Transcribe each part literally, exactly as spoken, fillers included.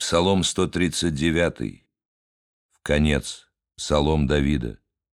Псалом сто тридцать девять. В конец. Псалом Давида.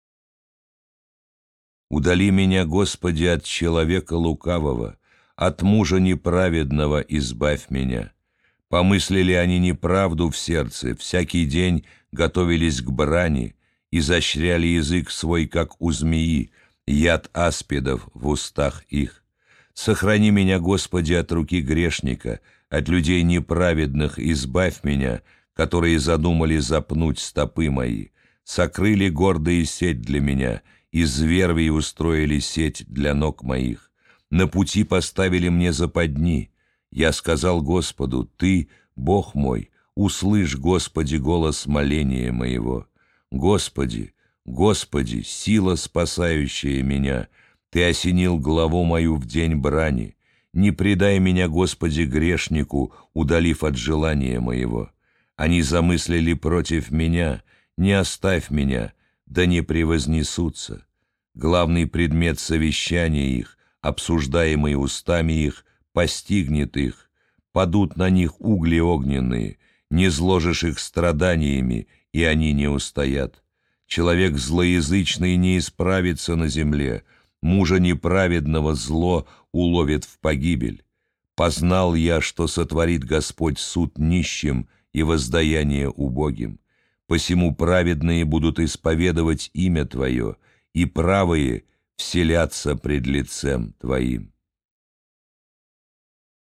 «Удали меня, Господи, от человека лукавого, от мужа неправедного избавь меня. Помыслили они неправду в сердце, всякий день готовились к брани, изощряли язык свой, как у змеи, яд аспидов в устах их. Сохрани меня, Господи, от руки грешника, от людей неправедных избавь меня, которые задумали запнуть стопы мои. Сокрыли гордые сеть для меня, из верви устроили сеть для ног моих. На пути поставили мне западни. Я сказал Господу: Ты, Бог мой, услышь, Господи, голос моления моего. Господи, Господи, сила, спасающая меня, Ты осенил главу мою в день брани. Не предай меня, Господи, грешнику, удалив от желания моего. Они замыслили против меня, не оставь меня, да не превознесутся. Главный предмет совещания их, обсуждаемый устами их, постигнет их. Падут на них угли огненные, не зложишь их страданиями, и они не устоят. Человек злоязычный не исправится на земле, мужа неправедного зло уловит в погибель. Познал я, что сотворит Господь суд нищим и воздаяние убогим. Посему праведные будут исповедовать имя Твое, и правые вселятся пред лицем Твоим».